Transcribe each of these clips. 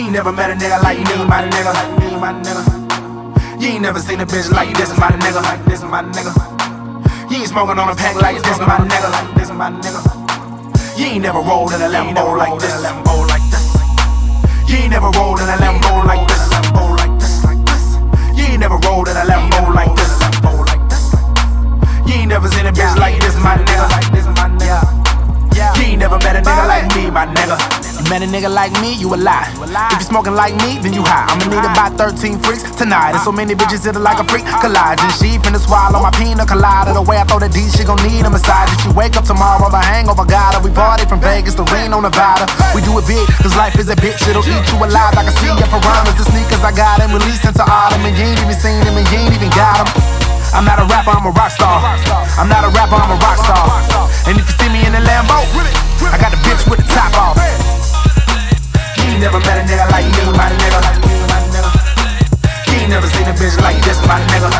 ain't never met a nigga like me, my nigga. You ain't never seen a bitch like this, my nigga. You ain't smoking on a pack like this, my nigga. You ain't never rolled in a Lambo like this. You ain't never rolled in a Lambo like this. You ain't never rolled in a Lambo like this. You ain't never seen a bitch like this, my nigga. You ain't never met a nigga like me, my nigga. You met a nigga like me, you a lie. If you smoking like me, then you high. I'ma need about 13 freaks tonight. And so many bitches that are like a freak collage. And she finna swallow my pina colada. The way I throw the D, she gon' need a massage. If she wake up tomorrow, the hangover got her. We party from Vegas to Reno, Nevada. We do it big, cause life is a bitch. It'll eat you alive. I can see your piranhas. The sneakers I got them released into autumn. And you ain't even seen them and you ain't even got them. I'm not a rapper, I'm a rock star. I'm not a rapper, I'm a rock star. And if you see me in a Lambo, I got the bitch with the top off. You ain't never met a nigga like me, my nigga. You ain't never seen a bitch like this, my nigga.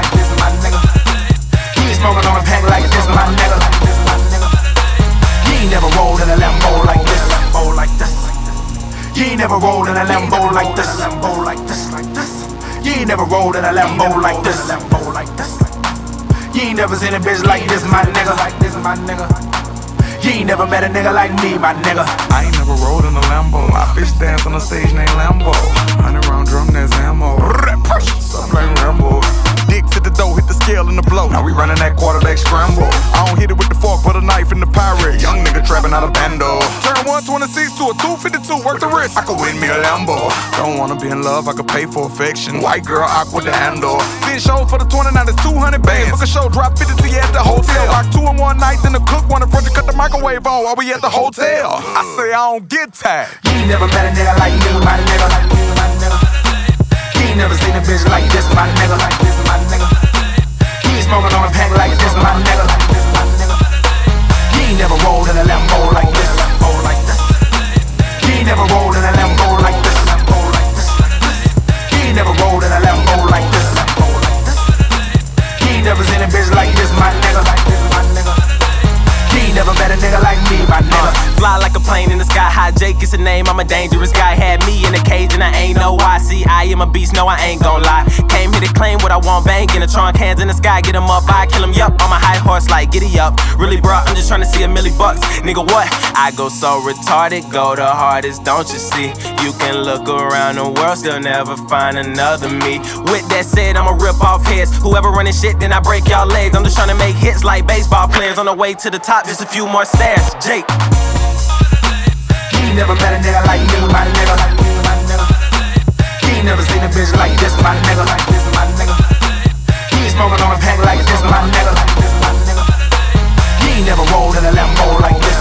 You ain't smoking on a pack like this, my nigga. You ain't never rolled in a Lambo like this. You ain't never rolled in a Lambo like this. You ain't never rolled in a Lambo like this. You ain't never seen a bitch like this, my nigga. You ain't never met a nigga like me, my nigga. I ain't never rode in a Lambo. My bitch dance on the stage named Lambo. 100 round drum, there's ammo. Something like Rambo. Dicks hit the dough, hit the scale and the blow. Now we running that quarterback scramble. I don't hit it with the fork, but a knife in the pirate. Young nigga trapping out of bando. Turn 126 to a 252, work the wrist. I could win me a Lambo. Don't wanna be in love, I could pay for affection. White girl, awkward to handle. 10 shows for the 29, it's 200 bands. Book a show, drop 50 to you at the hotel. Rock 2 in one night, then the cook wanna front to cut the microwave on while we at the hotel. I say I don't get tired. You ain't never met a nigga like me, my nigga. You ain't never seen a bitch like this, my nigga. You ain't smoking on a pack like this, my nigga. You ain't never rolled in a Lambo like this. You ain't never rolled in a Lambo like this. You ain't never rolled in a Lambo like this. You ain't never seen a bitch like this, my nigga. You ain't never met a nigga like me, my nigga. Fly like a plane in the sky, high Jake is a name, I'm a dangerous guy. Had me in a cage and I ain't know why. See, I am a beast, no I ain't gon' lie. Came here to claim what I want, bang in the trunk, hands in the sky, get 'em up, I kill 'em, yup. On my high horse like giddy up. Really bruh, I'm just tryna see $1,000,000. Nigga what? I go so retarded, go the hardest, don't you see? You can look around the world, still never find another me. With that said, I'ma rip off heads. Whoever running shit, then I break y'all legs. I'm just tryna make hits like baseball players. On the way to the top, just a few more stairs. Jake. You ain't never met a nigga like me, my nigga. You ain't never seen a bitch like this, my nigga. You ain't smoking on a pack like this, my nigga. You ain't never rolled in a Lambo like this.